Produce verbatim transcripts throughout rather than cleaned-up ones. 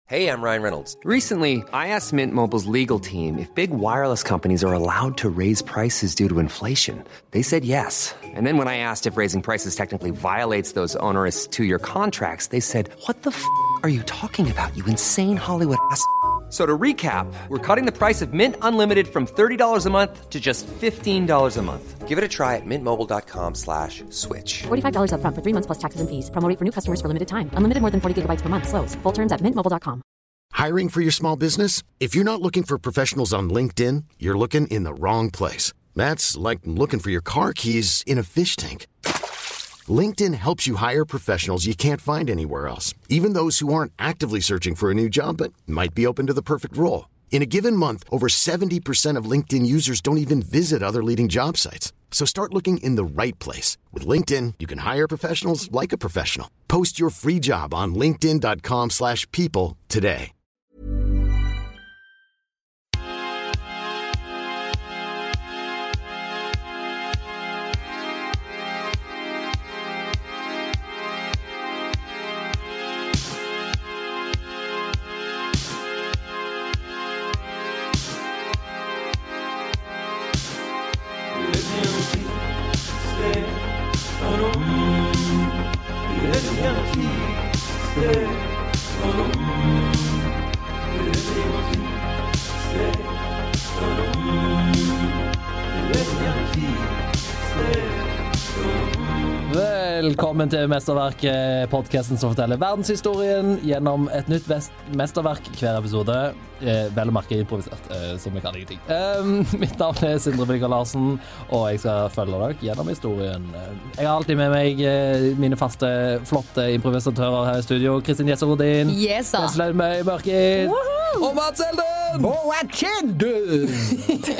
Hey, I'm Ryan Reynolds. Recently, I asked Mint Mobile's legal team if big wireless companies are allowed to raise prices due to inflation. They said yes. And then when I asked if raising prices technically violates those onerous two-year contracts, they said, what the f*** are you talking about, you insane Hollywood ass f- So to recap, we're cutting the price of Mint Unlimited from thirty dollars a month to just fifteen dollars a month. Give it a try at mintmobile.com slash switch. forty-five dollars up front for three months plus taxes and fees. Promo rate for new customers for limited time. Unlimited more than forty gigabytes per month. Slows full terms at mint mobile dot com. Hiring for your small business? If you're not looking for professionals on LinkedIn, you're looking in the wrong place. That's like looking for your car keys in a fish tank. LinkedIn helps you hire professionals you can't find anywhere else, even those who aren't actively searching for a new job but might be open to the perfect role. In a given month, over seventy percent of LinkedIn users don't even visit other leading job sites. So start looking in the right place. With LinkedIn, you can hire professionals like a professional. Post your free job on linkedin.com slash people today. Velkommen til Mesterverk, podcasten som forteller verdenshistorien gjennom et nytt vest- mesterverk hver episode. Eh, vel og merke improvisert, eh, som jeg kan ingenting. Um, mitt navn er Sindre Bilger Larsen, og jeg skal følge dere gjennom historien. Jeg har alltid med meg eh, mine faste, flotte improvisatører her i studio. Kristin Jesse Rodin, yes, Nesle Møy Mørkid, og Mats Elden! Mats Elden!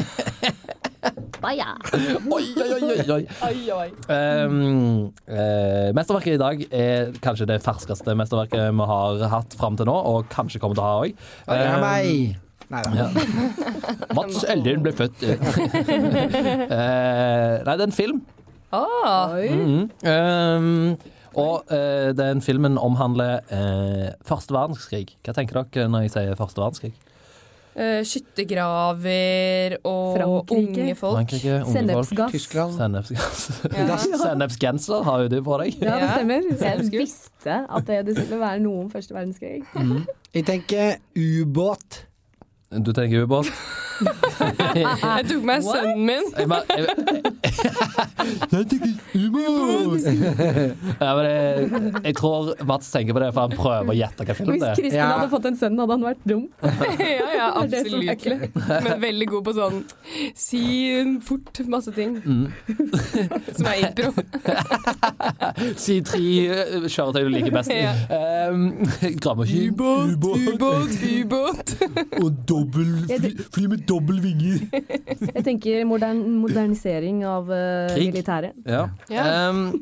Baja. Oi, oi, oi, oi. oi, oi. Um, uh, mesterverket i dag er kanskje det ferskeste mesterverket vi har hatt frem til nå, og kanskje kommer til å ha også. Um, Oi, ja, meg. Neida. Ja. Mats Elden ble født. uh, nei, det er en film. Oh. Mm-hmm. Um, og uh, den filmen omhandler uh, Første verdenskrig. Hva tenker dere når jeg sier Første verdenskrig? Uh, skyttegraver og Frankrike. unge folk. Frankrike, unge Sennepsgass. folk. Tyskland. Sennepsgass. Ja. Sennepsgenser har jo du på deg. Ja, det stemmer. Ja. Jeg visste at det, det skulle være noe om første verdenskrig. Mm. Jeg tenker ubåt. Du tenker ubåt? Jeg tok med sønnen min. Jeg, bare- jeg, jeg, jeg tenker ubåt! Ja, men jeg, jeg tror Mats tenker på det, for han prøver å gjette hva film Hvis det er. Kristin Ja. hadde fått en sønn, hadde han vært dum. Ja, ja, Det er det som er absolutt. Men veldig god på sånn si fort masse ting. Som er impro. Si tre eh, kjøretøy du liker best. Ja. Um, Gravemaskin. Ubåt, ubåt, ubåt. Og dobbel, fly, fly med dobbel vinger. Jeg tenker modern, modernisering av uh, Krig. militæret. Ja. Ja. Um,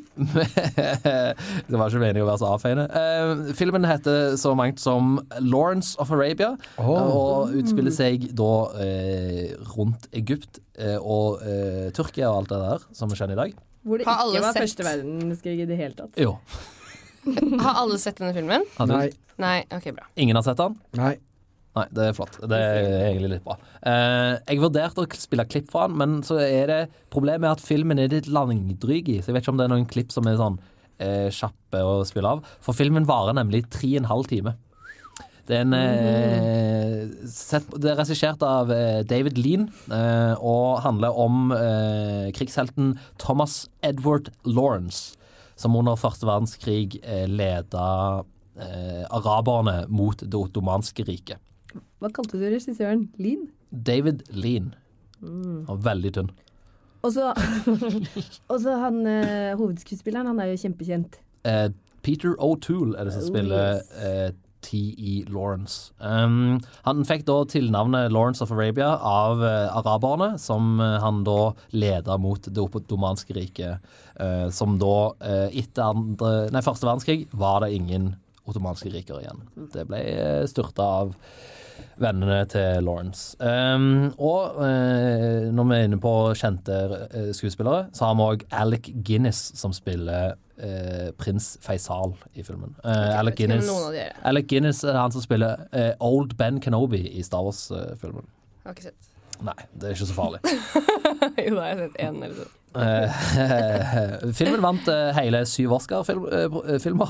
det var ikke meningen å være så avfeiende. Um, filmen heter så mangt som Lawrence of Arabia, og utspiller seg da eh, rundt Egypt eh, og eh, Tyrkia og alt det der som vi kjenner i dag. Hvor det Har alle ikke var sett? første verdenskrig i det hele tatt. Jo. Har alle sett denne filmen? Har du? Nei. Nei, ok, bra. Ingen har sett den? Nei. Nei, det er flott. Det er egentlig litt bra. Eh, jeg vurderte å spille klipp fra den, men så er det problemet med at filmen er litt langdryg i, så jeg vet ikke om det er noen klipp som er sånn eh, kjappe å spille av. For filmen varer nemlig tre og en halv time. Det er, en, eh, sett, det er regissert av eh, David Lean eh, og handler om eh, krigshelten Thomas Edward Lawrence, som under første verdenskrig eh, leda eh, araberne mot det ottomanske riket. Hva kalte du regissøren? Lin? David Lean. Han var veldig tynn. Og så og så han uh, hovedskuespilleren, han er jo kjempekjent. Eh, Peter O'Toole er det som Oh, spiller yes. eh, T E Lawrence. Um, han fikk da tilnavnet Lawrence of Arabia av eh, araberne, som eh, han da leda mot det ottomanske riket, eh, som da eh, etter andre, nei, første verdenskrig var det ingen ottomanske riker igjen. Det ble styrtet av vennene til Lawrence. Um, og uh, når vi er inne på kjente uh, skuespillere, så har vi også Alec Guinness som spiller uh, prins Faisal i filmen. Uh, Alec, Guinness, Alec Guinness er han som spiller uh, Old Ben Kenobi i Star Wars-filmen. Jeg har ikke sett. Nei, det er ikke så farlig. Jo, da har jeg sett en eller to. Uh, filmen vant uh, hele syv Oscar-filmer.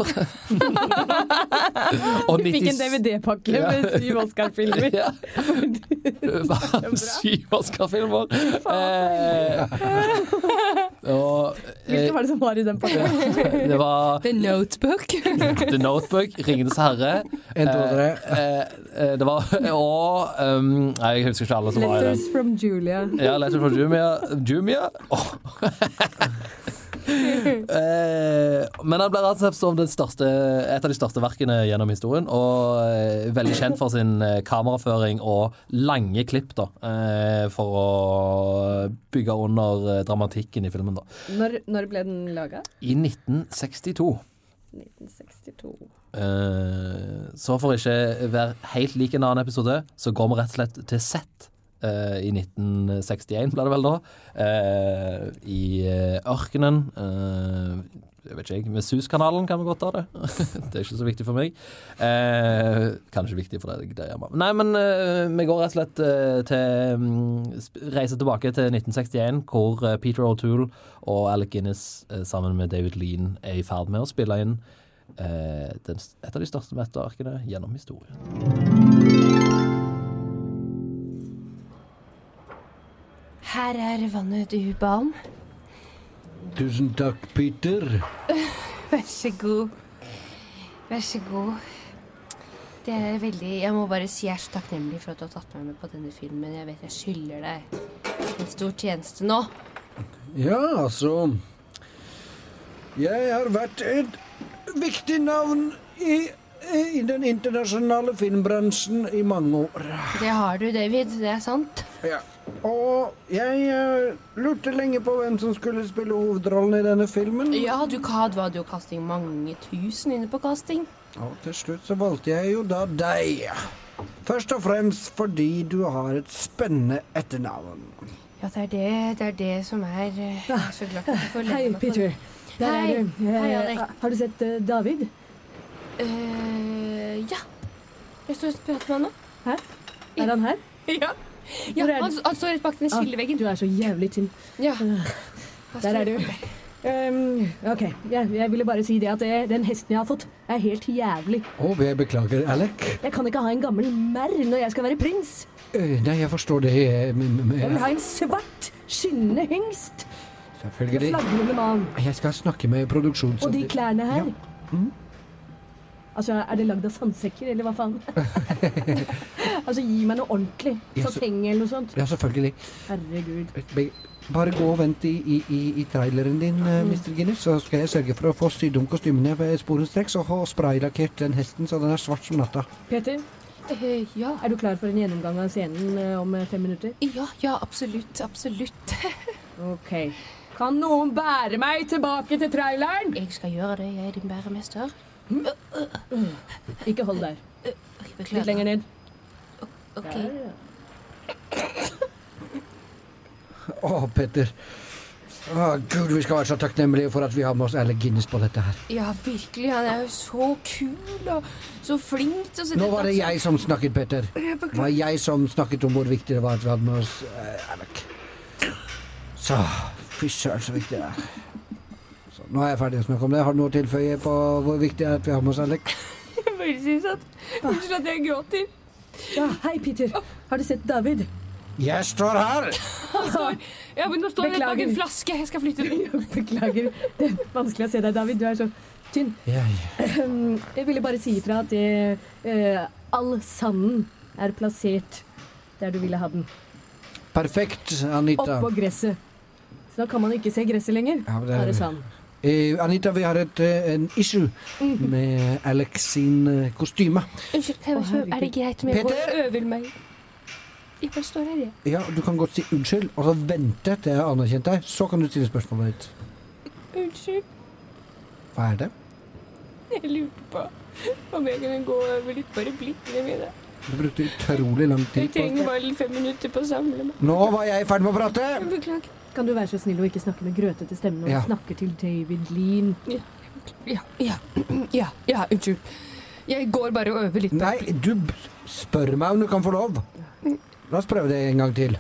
Du fikk en D V D-pakke ja. med syv Oscar-filmer. Ja. Syv Oscar-filmer. Uh, og, uh, Hvilke var det som var i den pakken? Det var The Notebook. The Notebook, Ringenes herre. En, to, tre. Uh, uh, det var og um, nei, jeg husker ikke alle som var i den. Letters from Julia. Ja, Letters from Jumia. Jumia? Oh. eh, men han ble rett og slett som den største, et av de største verkene gjennom historien, og eh, veldig kjent for sin eh, kameraføring og lange klipp da, eh, for å bygge under eh, dramatikken i filmen da. Når, når ble den laget? I nitten sekstito. nitten sekstito. Eh, så for ikke være helt lik en annen episode, så går vi rett og slett til sett. Uh, I nitten sekstien ble det vel da uh, i uh, ørkenen uh, jeg vet ikke jeg, med Suezkanalen kan vi godt ta det. Det er ikke så viktig for meg. uh, kanskje viktig for deg der hjemme. Nei, men uh, vi går rett og slett uh, til um, reiser tilbake til nitten sekstien, hvor uh, Peter O'Toole og Alec Guinness uh, sammen med David Lean er i ferd med å spille inn uh, den, et av de største mesterverkene gjennom historien. Her er vannet du ba om. Tusen takk, Peter. Vær så god. Vær så god. Det er veldig... Jeg må bare si jeg er så takknemlig for at du har tatt meg med på denne filmen. Jeg vet jeg skylder deg en stor tjeneste nå. Ja, altså... Jeg har vært et viktig navn i, i den internasjonale filmbransjen i mange år. Det har du, David. Det er sant. Ja. Og jeg uh, lurte lenge på hvem som skulle spille hovedrollen i denne filmen. Ja, du hadde jo casting mange tusen inne på casting. Og til slutt så valgte jeg jo da deg. Først og fremst fordi du har et spennende etternavn. Ja, det er det, det, er det som er uh, Jeg er så glad for at du får Hei, Peter. Der Hei. er du. Hei, Eh, Alec. har du sett uh, David? Uh, ja. Jeg står og prater med han nå. Hæ? Er han her? Ja. Ja, Hvor er han, du? han står rett bak den skilleveggen. Ah, du er så jævlig tynn. Ja. Der er du. Um, ok, jeg, jeg ville bare si det at det, den hesten jeg har fått er helt jævlig. Å, jeg beklager, Alec. Jeg kan ikke ha en gammel merr når jeg skal være prins. Uh, nei, jeg forstår det. eh, men- men- Jeg vil ha en svart, skinnende hengst. Med Selvfølgelig. flagrende man. Jeg skal snakke med produksjonen. Og de klærne her. Ja. Mm. Altså, er det lagd av sandsekker, eller hva faen? Altså, gi meg noe ordentlig. Ja, så- Sateng eller noe sånt. Ja, selvfølgelig. Herregud. Be- Bare gå og vent i, i, i, i traileren din, uh, mister Guinness, så skal jeg sørge for å få sydd om kostymene ved sporenstreks og få spraylakkert den hesten så den er svart som natta. Peter, Uh, ja. er du klar for en gjennomgang av scenen eh, om eh, fem minutter? ja, ja, absolutt, absolutt. Ok. Kan noen bære meg tilbake til traileren? Jeg skal gjøre det, jeg er din bæremester. Ikke hold der. Beklager. Litt lenger ned. Ok. Der, ja. Å, Petter. Å, Gud, vi skal være så takknemlige for at vi har med oss Alec Guinness på dette her. Ja, virkelig, han er jo så kul og så flink til å sette Nå var det jeg som snakket, Petter. Jeg Det var jeg som snakket om hvor viktig det var at vi hadde med oss uh, Alec. Så, fy søren så viktig det er. Så, nå er jeg ferdig å snakke om det. Har du noe å tilføye på hvor viktig det er at vi har med oss Alec? Jeg bare synes at Unnskyld at jeg gråter. Ja, hei Peter. Har du sett David? Jeg står her! Han står, ja, men nå står det bak Beklager. en flaske. Jeg skal flytte den. Beklager. Det er vanskelig å se deg, David. Du er så tynn. Ja, ja. Um, Jeg ville bare si ifra at det, eh, all sanden er plassert der du ville ha den. Perfekt, Anita. Oppå gresset. Så da kan man ikke se gresset lenger. Ja, men det Da er- er det sand. Eh, Anita, vi har et, eh, en issue med Alex sin eh, kostyme. Unnskyld, kan jeg Å, bare spørre, er det greit om jeg går Peter? og øver meg? Jeg bare står her, jeg. Ja, du kan godt si unnskyld, og så vente til jeg har anerkjent deg. Så kan du stille spørsmålet ditt. Unnskyld, Hva er det? jeg lurte på Om jeg kan gå over litt på replikkene mine. Du brukte utrolig lang tid Jeg trenger bare fem minutter på å samle meg. Nå var jeg i ferd med å prate! Beklager. Kan du være så snill og ikke snakke med grøtete stemme og Ja. snakke til David Lean? Ja, ja, ja, ja, ja, unnskyld. Jeg går bare og øver litt på Nei, du b- spør meg om du kan få lov. La oss prøve det en gang til.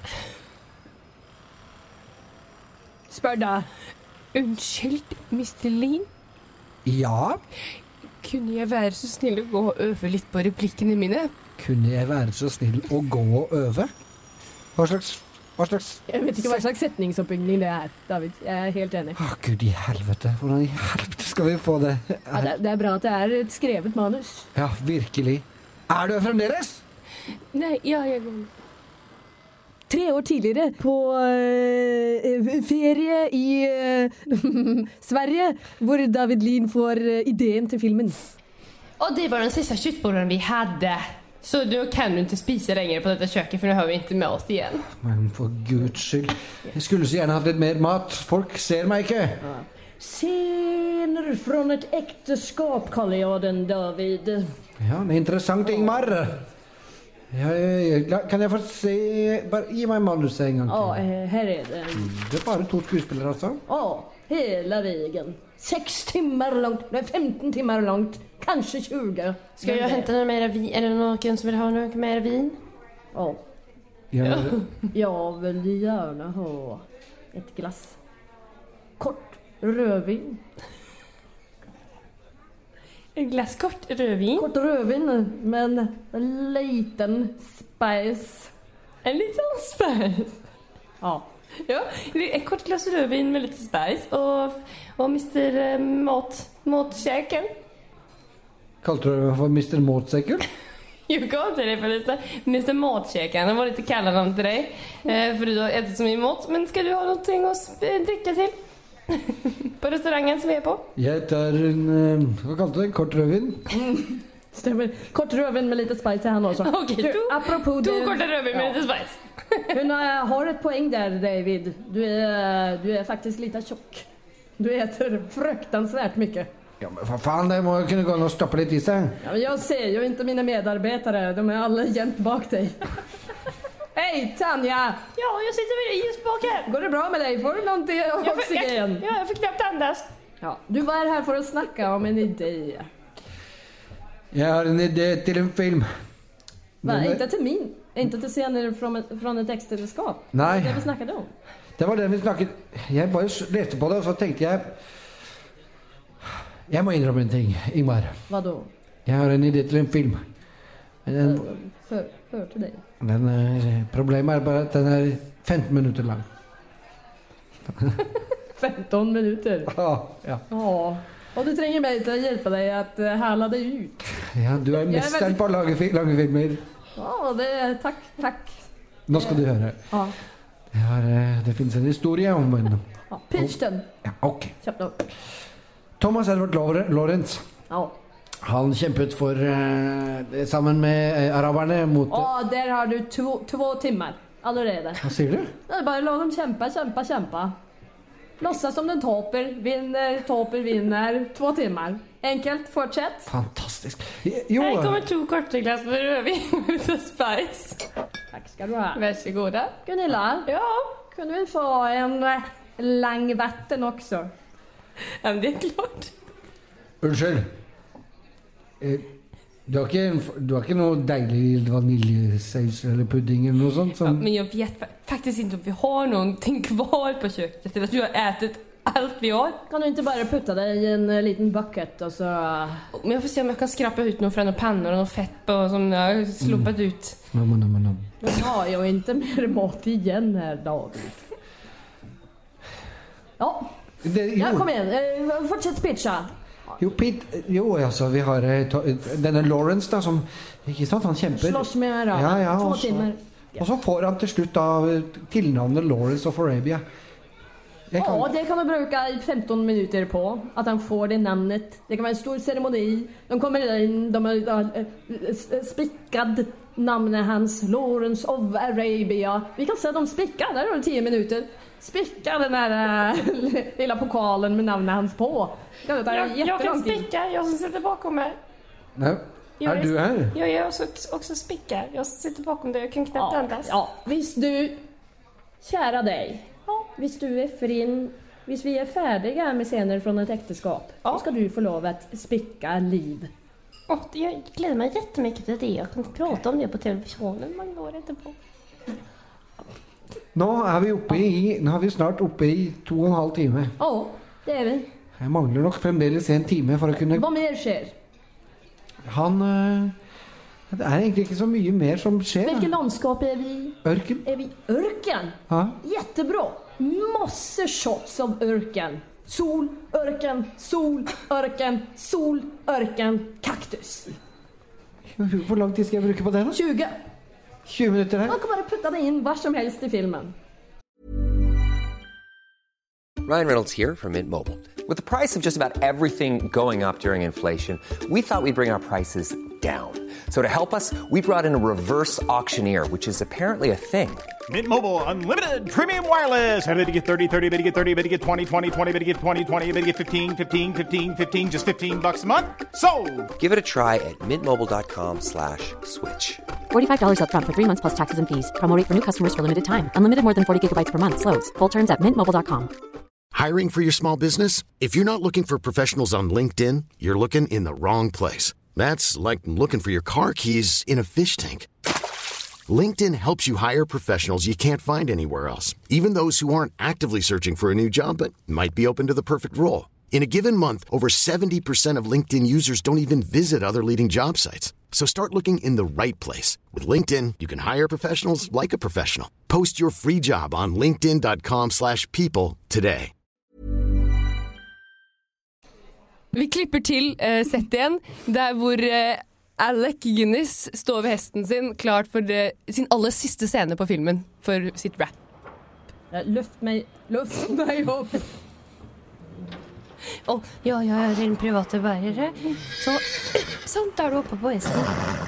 Spør da. Unnskyld, mister Lean. Ja, Kunne jeg være så snill å gå og øve litt på replikkene mine? kunne jeg være så snill å gå og øve? Hva slags, hva slags... Jeg vet ikke hva slags setningsoppbygging det er, David. Jeg er helt enig. Åh, Gud i helvete. Hvordan i helvete skal vi få det? Ja, det, er, det er bra at det er et skrevet manus. Ja, virkelig. Er du her fremdeles? Nei, ja, jeg går. Tre år tidligere, på øh, ferie i øh, Sverige, hvor David Lean får øh, ideen til filmen. Og det var den siste kjøttbollen vi hadde. Så nå kan du ikke spise lenger på dette kjøkkenet, for nå har vi ikke med oss igjen. Men for Guds skyld. Jeg skulle så gjerne hatt litt mer mat. Folk ser meg ikke. Scener fra et ekteskap, kaller jeg den, David. Ja, det er interessant, Ingmar. Ja, ja, kan jeg få se... Bare gi meg manuset en gang Ja, til. eh, her er det. Det er bare to skuespillere, altså. Ja, hele veien. Seks timer langt, nei, femten timer langt, kanskje tjue. Skal jeg hente noe mer vin? Er det noen som vil ha noe mer vin? Ja, Ja, jeg vil gjerne ha et glass. Kort rødvin. Et glass kort rødvin? Kort rødvin, men en liten spice. En liten spice? Ja. Ja, et kort glass rødvin med litt spice. Og, og mister eh, Mat, matkjeken. kalte du det for mister Måtsekkel? Jag gav till dig Felicia. mister Matkjeken. Det var lite kalla namn till dig. Eh, för du har ätit så mycket mat. Men ska du ha någonting att sp- dricka till? På restaurangen som vi är på? Jeg tar en... eh, Hva kalte du det? Kort rødvin? Stemmer. Kort rødvin med lite spice til han også. Okej, Du, to, apropos to det- korta rödvin med Ja. lite spice. Hun eh, har et poeng der, David. Du er, du er faktisk litt tjokk. Du äter fruktansvärt mycket. Ja, men for faen, det må jo kunne gå an å stoppe litt i seg. Ja, men jag ser ju inte mina medarbetare. De är alla jämt bak dig. Hej, Tanja! Ja, jag sitter just bak här. Går det bra med dig? Får du någonting Jag fick, oxygen? jag, ja, jag fick knappt andas. Ja, du var här för att snacka om en idé. Jeg har en idé til en film. Va, Den er- inte till min. Inte till scener från ett, från ett äktenskap. Nej. Det vi snackade om. Det var den vi snakket... Jeg bare s- leste på det, og så tenkte jeg... Jeg må innrømme en ting, Ingmar. Vadå? Jeg har en idé til en film. Men Den, Hör, hör till dig. den er, problemet er bare at den er femten minutter lang. femton minuter. Ja, ja. Ja. Och du tränger mig till att hjälpa dig att uh, härla dig ut. ja du er Jeg er mesteren veldig- på å lage fi- lange filmer. Ja, det tack, tack. Nå skal du høre. Ja. Jeg har, eh, det finnes en historie om en... Ja, pitch den. Ja, ok. Kjapt nå. Thomas Edward Lawre- Lawrence. Ja. Han kjempet for, eh, sammen med eh, araberne mot... Ja, där har du två, två timmar. Allerede. Hva sier du? Det är bara att låta dem kämpa, kämpa, kämpa. Låtsas som den toper, vinner, toper, vinner. Två timmar. Enkelt, fortsätt. Fantastisk. Jo, Här kommer to korta glass med rödvin med lite spice. Tack ska du ha. Varsågoda. Gunilla, Ja, kunde vi få en eh, lang vatten också? ja men det är klart. unnskyld. Eh, Du har, ikke, en- du har ikke noe deilig vaniljesaus eller pudding eller noe sånt? Ja, Som, men jag vet fa- faktiskt inte om vi har någonting kvar på köket. Eller att du har ätit allt vi har. Kan du inte bara putta det i en eh, liten bucket och så... Men jag får se om jag kan skrapa ut något från några pannor och något fett på som jag har slopat ut. nom, nom, nom, nom. Nu har jag inte mer mat igen här, David. Ja, Det, jo, ja kom igen. Eh, Fortsätt pitcha. jo, Pete, jo, altså, vi har eh, to, denne Lawrence da, som, ikke sant, han kjemper. Slåss med araber. Ja, ja, Två og så- timmar. Og så får han til slutt da eh, tilnavnet Lawrence of Arabia. Jeg kan, Ja, det kan man bruka i femton minuter på. Att han får det namnet. Det kan vara en stor ceremoni. De kommer in, de har uh, spickad namnet hans. Lawrence of Arabia. Vi kan säga att de spickar, där har du tio minuter. Spickar den här uh, lilla pokalen med namnet hans på. Det kan ta Jag, jag kan jättelång tid. sticka, jag som sitter bakom mig. Nej. Är du här? Ja, jag är också, också spickar. Jag sitter bakom dig, jag kan knappt Ja, andas. ja, hvis du, kära dig, ja. Hvis du är frin, hvis vi är färdiga med scener från ett äktenskap, ja. Då ska du få lov att spicka Liv. Oh, jag gläder mig jättemycket till det. Jag kan prata om det på televisionen, man går inte på. Nå er vi oppe i, nå er vi snart oppe i to og en halv time. Ja, det är vi. Jeg mangler nok fremdeles en time for å kunne... Vad mer sker? Han... øh, Det er egentlig ikke så mye mer som skjer. Vilket landskap är vi? Ørken. Är vi örken? Ja. Jättebra. Massor shots av örken. Sol, örken, sol, örken, sol, örken, kaktus. Hvor lang tid skal jeg bruke på det da? tjugo. tjugo minutter her. Man kan bara putta det in var som helst i filmen. Ryan Reynolds here from Mint Mobile. With the price of just about everything going up during inflation, we thought we'd bring our prices down. So to help us, we brought in a reverse auctioneer, which is apparently a thing. Mint Mobile Unlimited Premium Wireless. How to get thirty, thirty, how to get thirty, how to get twenty, twenty, twenty, how to get twenty, twenty, how to get fifteen, fifteen, fifteen, fifteen, just fifteen bucks a month? Sold! Give it a try at mintmobile.com slash switch. forty-five dollars up front for three months plus taxes and fees. Promo rate for new customers for limited time. Unlimited more than forty gigabytes per month. Slows full terms at mint mobile dot com. Hiring for your small business? If you're not looking for professionals on LinkedIn, you're looking in the wrong place. That's like looking for your car keys in a fish tank. LinkedIn helps you hire professionals you can't find anywhere else, even those who aren't actively searching for a new job but might be open to the perfect role. In a given month, over seventy percent of LinkedIn users don't even visit other leading job sites. So start looking in the right place. With LinkedIn, you can hire professionals like a professional. Post your free job on linkedin dot com slash people today. Vi klipper til uh, sett igjen, der hvor uh, Alec Guinness står ved hesten sin, klart for uh, sin aller siste scene på filmen, for sitt rap. Løft meg, løft meg opp. Oh, ja, ja, ja, den private bærere. Så, sånn, da er du oppe på hesten.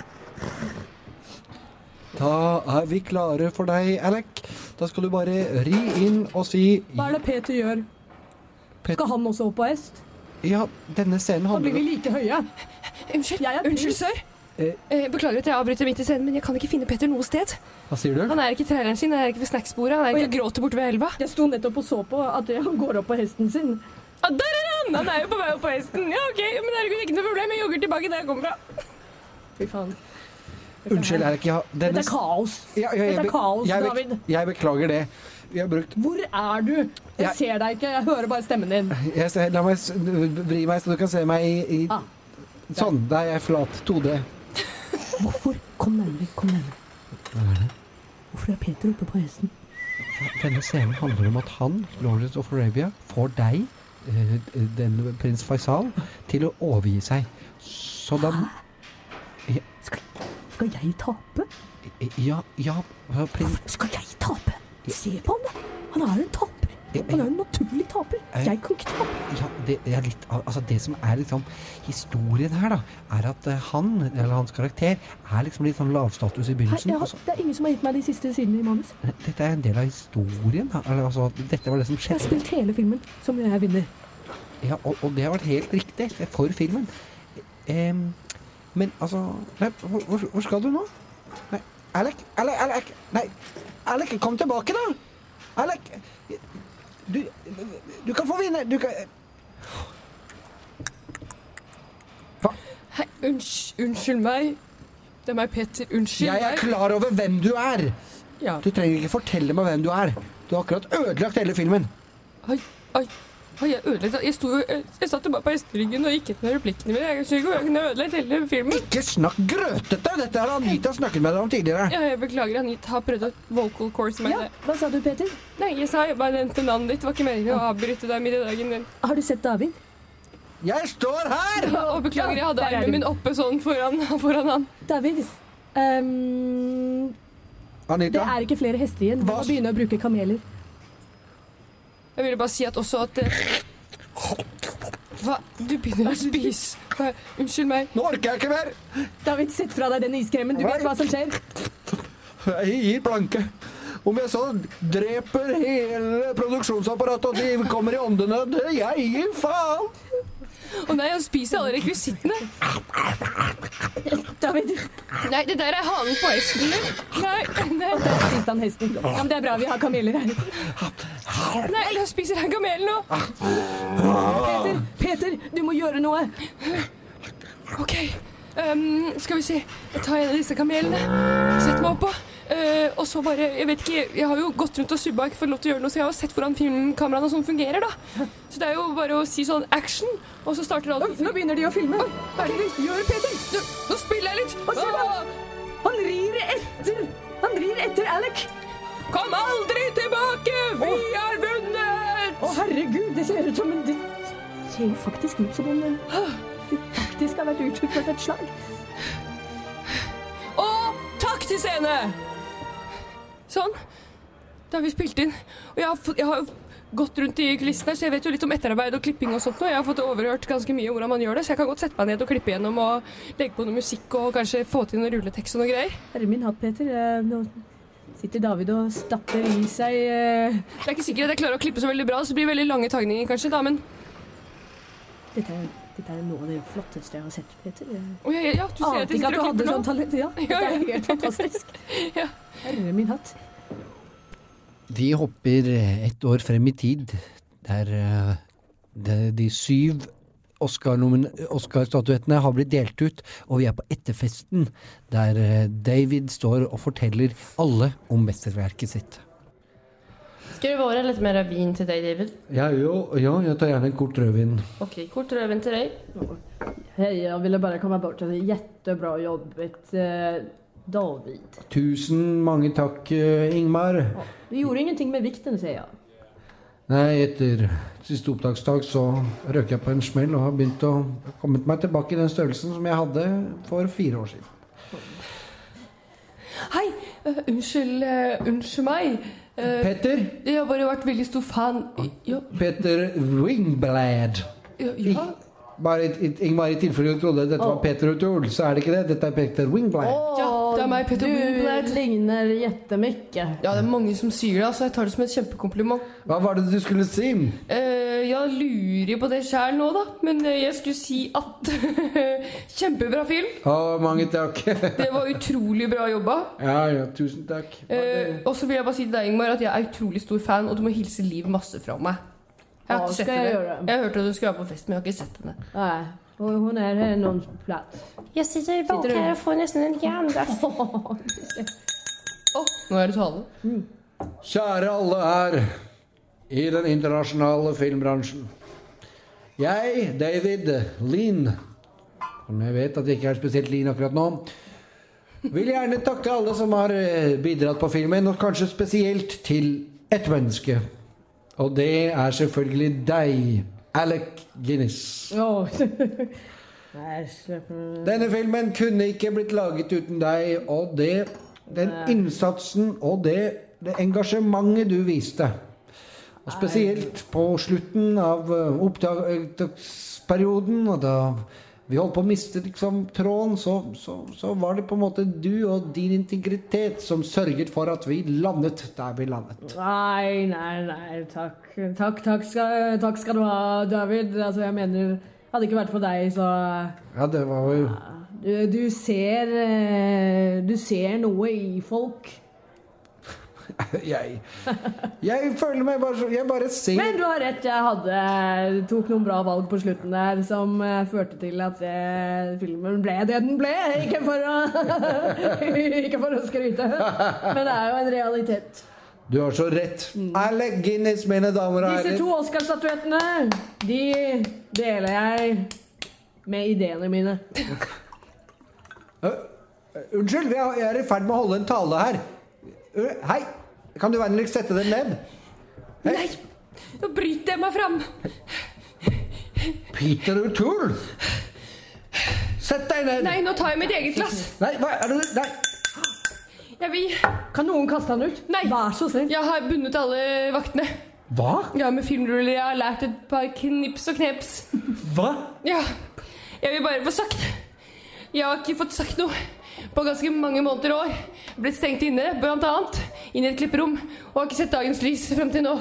Da er vi klare for deg, Alec. Da skal du bare ri inn og si... Hva er det Peter gjør? Pet- Skal han også opp på hest? Ja, denne scenen Da handler... blir vi like høye. Unnskyld, Jeg er prins. unnskyld, sør. Eh. Eh, beklager at jeg avbryter midt i scenen, men jeg kan ikke finne Peter noe sted. Hva sier du? Han er ikke i traileren sin, han er ikke ved snacksbordet, han er ikke og gråter bort ved elva. Jeg sto nettopp og så på at han går opp på hesten sin. Ah, der er han! Han er jo på vei opp på hesten. Ja, ok, men det er ikke noe problem, jeg jogger tilbake der jeg kommer fra. Fy faen. Unnskyld, Alec, ja, denne... Dette er kaos. Ja, ja, jeg, Dette er kaos, jeg, David. Jeg beklager det. Vi har brukt... Hvor er du? Jeg Jeg- ser deg ikke, jeg hører bare stemmen din. Jeg ser, la meg s- vri meg så du kan se meg i... i Ah. Sånn, der er jeg flat, to D. Hvorfor? Kom nærmere, kom nærmere. Hva er det? Hvorfor er Peter oppe på hesten? Denne scenen handler om at han, Lawrence of Arabia, får deg, eh, den prins Faisal, til å overgi seg. Så da... Ja, Skal, skal jeg tape? ja, ja prins... Skal jeg tape? Se på han da. Han er en taper. Han er en naturlig taper. Jeg kan ikke tape. Ja, det er litt, altså det som er liksom historien her da, er at eh, han, eller hans karakter, er liksom litt sånn lavstatus i Hei, begynnelsen. jeg har, og så- det er ingen som har gitt meg de siste sidene i manus. Dette er en del av historien da. Eller, altså, dette var det som Jeg har skjedde. spilt hele filmen som jeg vinner. Ja, og, og det har vært helt riktig for filmen. Em, men altså, nei, hvor, hvor, hvor skal du nå? Nei, Alec, Alec, Alec, nei, Alec, kom tilbake da! Alec, du, du kan få vinne, du kan... Hva? Hei, unns- unnskyld meg. Det er meg, Peter. Unnskyld Jeg er meg. klar over hvem du er! Ja. Du trenger ikke fortelle meg hvem du er. Du har akkurat ødelagt hele filmen. Oi, oi. Oi, jeg ødelagt. Jeg sto jo, jeg, jeg satt jo bare på hesteryggen og gikk etter med replikkene mine. Jeg skjønner ikke hvor jeg kunne ødelagt hele filmen. Ikke snakk grøtete! Dette har Anita snakket med deg om tidligere. Ja, jeg beklager, Anita har prøvd et vocal course med Ja, det. hva sa du, Peter? Nei, jeg sa jeg bare nevnte navnet ditt. Det var ikke meningen å avbryte deg midt i dagen din. Har du sett David? Jeg står her! Ja, og beklager, jeg hadde der er armen du. min oppe sånn foran, foran han. David, ehm, det Anita, er ikke flere hester igjen. Vi Hva? må begynne å bruke kameler. Jeg ville bare si at også at eh, Hva? Du begynner å spise. Hva? Unnskyld meg. nå orker jeg ikke mer. David, sett fra deg den iskremen. Du vet hva som skjer. Jeg gir blanke. Om jeg så dreper hele produksjonsapparatet og de kommer i åndenød, jeg gir faen. Å nei, han spiser alle rekvisittene. David, Nei, det der er halen på hesten min. Nei, nei. der spiste han hesten. Ja, men det er bra, vi har kameler her. Nei, la oss spise den kamelen nå. Peter, Peter, du må gjøre noe. Ok, um, skal vi se. Jeg tar en av disse kamelene, setter meg oppå. Uh, og så bare, jeg vet ikke, jeg har jo gått rundt og subba og ikke fått lov til å gjøre noe, så jeg har sett hvordan filmkameraene og sånn fungerer da. Så det er jo bare å si sånn action, og så starter alt. Nå begynner de å filme. Oi, hva er det du gjør, Peter? Nå, nå spiller jeg litt. Hva ser du? Han rir etter, han rir etter Alec. Kom aldri tilbake, vi har vunnet! Å herregud, det ser ut som en, det ser jo faktisk ut som om den, det faktisk har vært utført et slag. Og takk til scene! Sånn, da har vi spilt inn. Og jeg har, fått, jeg har gått rundt i kulissene, så jeg vet jo litt om etterarbeid og klipping og sånt. Og jeg har fått overhørt ganske mye hvordan man gjør det, så jeg kan godt sette meg ned og klippe gjennom og legge på noe musikk og kanskje få til noe rulletekst og noe greier. Herre min hatt, Peter. Nå sitter David og stapper i seg. Det er ikke sikkert at jeg klarer å klippe så veldig bra, så det blir veldig lange tagninger kanskje da, men... Dette er, dette er noe av det flotteste jeg har sett, Peter. Jeg oh, ja, ja, du ser at jeg ikke at du hadde nå. sånn talent. Ja, dette Ja, ja. er helt fantastisk. Ja. Herre min hatt. Vi hopper ett år frem i tid, der uh, de, de syv Oscar-statuettene har blitt delt ut, og vi er på etterfesten, der uh, David står og forteller alle om mesterverket sitt. Ska det vara lite mer vin till dig, David? Ja, jo, ja, jeg tar gjerne en kort rødvin. Okej, kort rödvin till dig. Hej, jag ville bara komma bort. Det är jättebra jobbet, eh, David. Tusen mange takk, uh, Ingmar. Ja, du gjorde ingenting med vikten, säger jag. Nei, etter siste opptaksdag så røk jeg på en smell og har begynt å komme meg tilbake i den størrelsen som jeg hadde for fire år siden. Hei, uh, unnskyld, uh, unnskyld meg. Uh, Petter? Jeg har bare vært veldig stor fan. Ja. Petter Wingblad. Ja, ja. Bare i, Ingmar, i tilfelle du trodde dette var Petter O'Toole, så er det ikke det. Dette er Petter Wingblad. Ja, det er meg, Petter Wingblad. Du ligner jättemycket. Ja, det er mange som sier det, så jeg tar det som et kjempekompliment. Hva var det du skulle si? Uh, jeg lurer på det selv nå da, men jeg skulle si at kjempebra film. Å, mange takk. Det var utrolig bra jobba. Ja, ja, tusen takk. Uh, og så vil jeg bare si til deg, Ingmar, at jeg er utrolig stor fan, og du må hilse Liv masse fra meg. Jeg har ikke sett henne. Jeg har hørt at du skal være på fest, men jeg har ikke sett henne. Nej, hon hon är här någon plats. Jag sitter bak här och får nästan en andas. Åh, nå er det tale. Mm. Kjære alle her i den internasjonale filmbransjen. Jeg, David Lean, som jeg vet at det ikke er spesielt Lean akkurat nå, vil gjerne takke alle som har bidratt på filmen, og kanskje spesielt til ett menneske. Og det er selvfølgelig deg, Alec Guinness. Ja. Denne filmen kunne ikke blitt laget uten deg, og det, den innsatsen og det, det engasjementet du viste. Og spesielt på slutten av opptaksperioden, og da vi holdt på å miste liksom, tråden, så, så, så var det på en måte du og din integritet som sørget for at vi landet der vi landet. Nej, nej, nej, tack. Tack, tack ska, tack ska du ha, David. Alltså jag menar, hade det ikke vært for deg, så... Ja, det var jo... Du, du ser, du ser noe i folk. jeg, jeg føler meg bare så, jeg bare ser... Men du har rett, jeg hadde, tok noen bra valg på slutten der, som uh, førte til at uh, filmen ble det den ble. Ikke for å, ikke for å skryte, men det er jo en realitet. Du har så rett. Alec Guinness, mine damer og herrer. Disse to Oscar-statuettene, de deler jeg med ideene mine. uh, unnskyld, jeg er i ferd med å holde en tale her. Uh, hei, kan du vennligst sette den ned? Hei. Nei, nå bryter jeg meg frem. Peter O'Toole. Sett deg ned. Nei, nå tar jeg mitt eget glass. Nei, hva er det? Nei. Jeg vil... Kan noen kaste han ut? Nei, vær så snill. Jeg har bundet alle vaktene. Hva? Ja, med filmruller. Jeg har lært et par knips og kneps. Hva? Ja, jeg vil bare få sagt. Jeg har ikke fått sagt noe på ganske mange måneder år. Jeg ble stengt inne, blant annet, inn i et klipperom, og har ikke sett dagens lys frem til nå.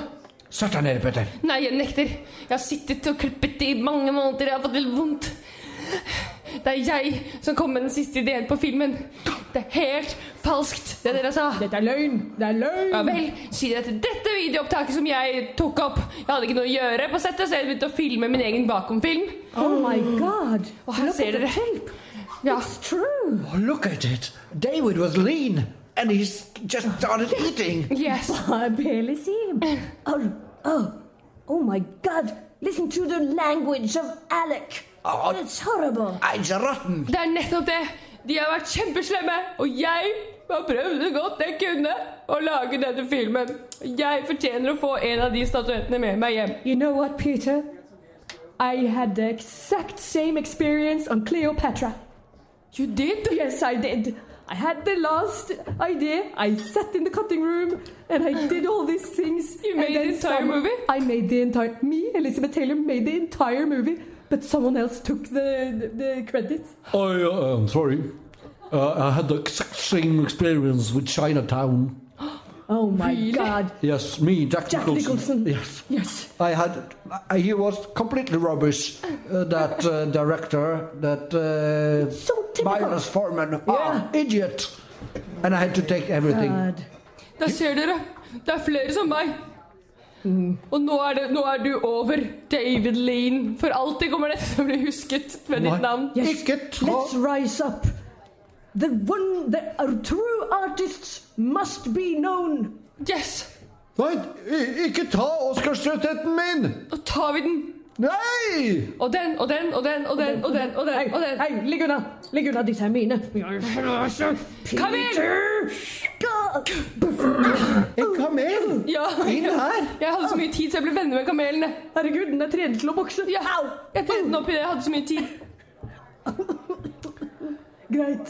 Sett deg ned, Petter. Nei, jeg nekter. Jeg har sittet og klippet i mange måneder. Jeg har fått litt vondt. Det er jeg som kom med den siste ideen på filmen. Det er helt falskt, det dere sa. Dette er løgn. Det er løgn. Ja vel, si det til dette videoopptaket som jeg tok opp. Jeg hadde ikke noe å gjøre på settet, så jeg begynte å filme min egen bakomfilm. Oh my god. Og her ser dere. Ja. It's true. Oh, look at it. David was lean, and he's just started eating. Yes. I barely see him. Oh, oh, oh my god. Listen to the language of Alec. Oh, it's horrible. It's rotten. Det er nettopp det. De har vært kjempeslemme, og jeg har prøvd det godt jeg kunne å lage denne filmen. Jeg fortjener å få en av de statuettene med meg hjem. You know what, Peter? I had the exact same experience on Cleopatra. You did? Yes, I did. I had the last idea. I sat in the cutting room and I did all these things. You made the entire someone, movie? I made the entire... Me, Elizabeth Taylor, made the entire movie. But someone else took the, the, the credit. I, uh, I'm sorry. Uh, I had the exact same experience with Chinatown. Oh my really? God. Yes, me, Jack, Jack Nicholson. Nicholson. Yes. Yes. I had... I, he was completely rubbish, uh, that uh, director, that... Uh, So typical. Miles Forman. Yeah. Ah, idiot. And I had to take everything. God. Da ser dere. Det er flere som meg. Mm. Og nå er, det, nå er du over, David Lean. For alltid kommer dette til å bli husket med ditt navn. Yes. Let's rise up. The one, the uh, true artists must be known. Yes. Nei, ikke ta Oscar-støttetten min! Da tar vi den. Nei! Og den, og den, og den, og den, og den, og den, og den. Hei, ligg unna. Ligg unna, disse er mine. Kamel! En kamel? Ja, Inn her? jeg hadde så mye tid, så jeg ble venner med kamelene. Herregud, den er trent til å bokse. Ja, jeg trente den opp i det, jeg hadde så mye tid. Greit.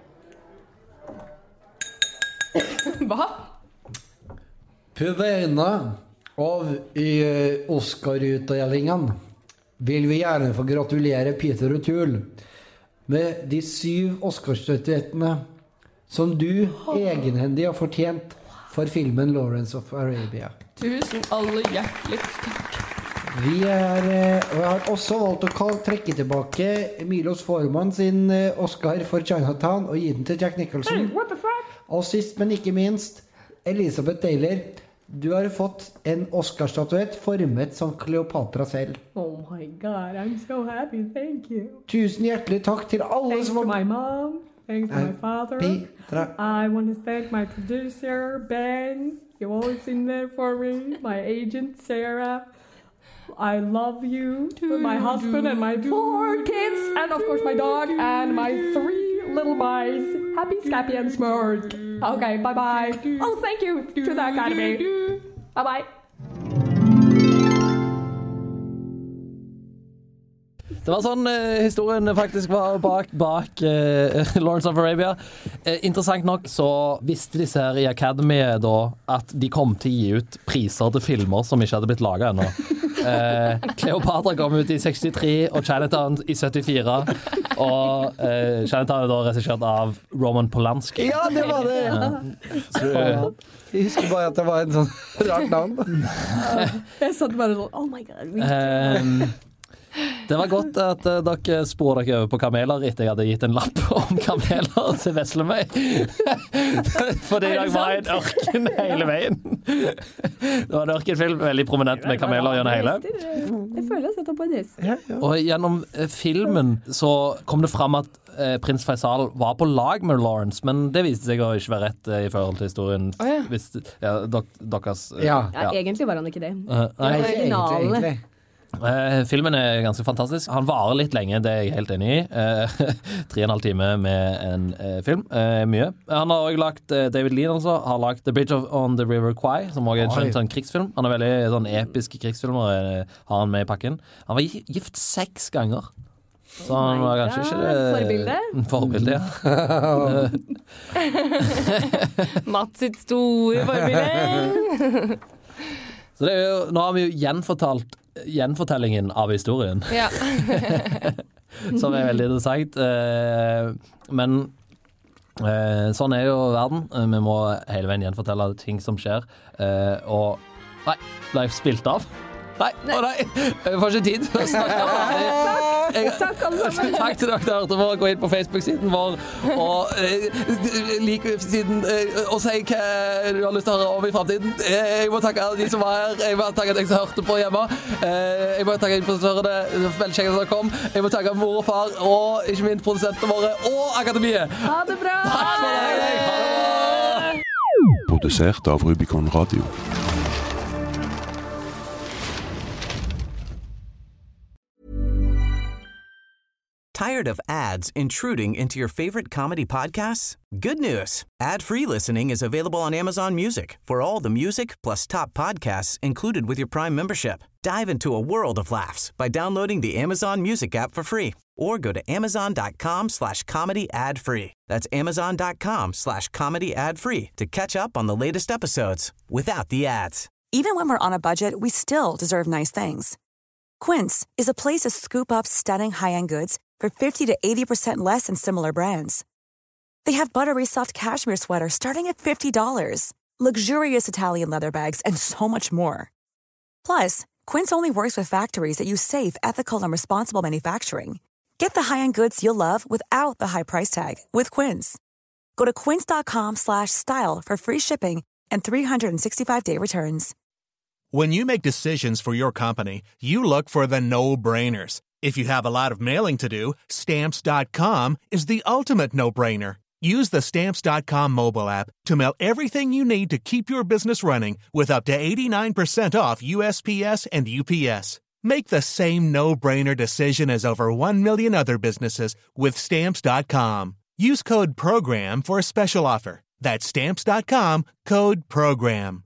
Hva? På vegne av i Oscar-utdelingen vil vi gjerne få gratulere Peter O'Toole med de syv Oscar-statuettene som du egenhendig har fortjent for filmen Lawrence of Arabia. Tusen alle hjertelig takk. Vi er, og jeg har også valgt å kall, trekke tilbake Milos Forman sin Oscar for Chinatown og gi den til Jack Nicholson. Hey, what the fuck? Og sist, men ikke minst, Elizabeth Taylor. Du har fått en Oscar-statuett formet som Cleopatra selv. Oh my God, I'm so happy, thank you. Tusen hjertelig takk til alle Thanks som to har... my mom, thanks to my father. Petra. I want to thank my producer, Ben. You've always been there for me. My agent, Sarah. I love you. My husband and my four kids. And of course my dog and my three little mice. Happy, Scrappy and Smurk. Okay, bye-bye. Oh, thank you to the Academy. Bye-bye. Det var sånn eh, historien faktisk var bak, bak eh, Lawrence of Arabia. Eh, interessant nok så visste disse her i Academy da at de kom til å gi ut priser til filmer som ikke hadde blitt laget ennå. Eh, Cleopatra kom ut i sekstitre og Chinatown i syttifire. Og eh, Chinatown er da regissert av Roman Polanski. Ja, det var det! Eh, så, Jeg husker bare at det var en sånn rart navn. Jeg satt bare sånn, oh my God. eh, Det var godt at uh, dere spor dere over på kameler etter jeg hadde gitt en lapp om kameler til Veslemøy. Fordi jeg var i en ørken hele veien. Det var en ørkenfilm, veldig prominent med kameler gjennom hele. Jeg føler jeg setter på en hest. Og gjennom uh, filmen så kom det fram at uh, prins Faisal var på lag med Lawrence, men det viste seg å ikke være rett uh, i forhold til historien. Oh, ja. Hvis, ja, dok, deres, uh, Ja. Ja, egentlig var han ikke det. Uh, nei. Nei, ikke egentlig, egentlig. Uh, filmen er ganske fantastisk. Han varer litt lenge, det er jeg helt enig i. Uh, tre og en halv time med en uh, film. Uh, mye. Han har også lagt, uh, David Lean altså, har lagt The Bridge of, on the River Kwai, som også er en sånn, sånn krigsfilm. Han er veldig sånn episke krigsfilmer, uh, har han med i pakken. Han var gift seks ganger. Så han var kanskje ikke det... Forbilde. Forbilde, ja. Mats sitt store forbilde. Så det er jo, nå har vi jo gjenfortalt gjenfortellingen av historien. Ja. Som er veldig interessant. Men sånn er jo verden. Vi må hele veien gjenfortelle ting som skjer. Og Nei, ble jeg spilt av? Nei, å nei, jeg får ikke tid til å snakke ferdig. Jeg, Takk, alle sammen. Takk til dere der ute for å gå inn på Facebook-siden vår og eh, like siden eh, og si hva du har lyst til å høre om i fremtiden. Eh, jeg må takke alle de som var her. Jeg må takke deg som hørte på hjemme. Eh, jeg må takke influensørene. Veldig kjekt at dere kom. Jeg må takke mor og far og ikke minst produsentene våre og Akademiet. Ha det bra! Takk for deg. Ha det bra! Produsert av Rubicon Radio. Tired of ads intruding into your favorite comedy podcasts? Good news. Ad-free listening is available on Amazon Music for all the music plus top podcasts included with your Prime membership. Dive into a world of laughs by downloading the Amazon Music app for free or go to amazon.com slash comedy ad free. That's amazon.com slash comedy ad free to catch up on the latest episodes without the ads. Even when we're on a budget, we still deserve nice things. Quince is a place to scoop up stunning high-end goods for fifty to eighty percent less than similar brands. They have buttery soft cashmere sweaters starting at fifty dollars, luxurious Italian leather bags, and so much more. Plus, Quince only works with factories that use safe, ethical, and responsible manufacturing. Get the high-end goods you'll love without the high price tag with Quince. Go to quince.com slash style for free shipping and three sixty-five day returns. When you make decisions for your company, you look for the no-brainers. If you have a lot of mailing to do, Stamps dot com is the ultimate no-brainer. Use the Stamps dot com mobile app to mail everything you need to keep your business running with up to eighty-nine percent off U S P S and U P S. Make the same no-brainer decision as over one million other businesses with Stamps dot com. Use code PROGRAM for a special offer. That's Stamps dot com, code PROGRAM.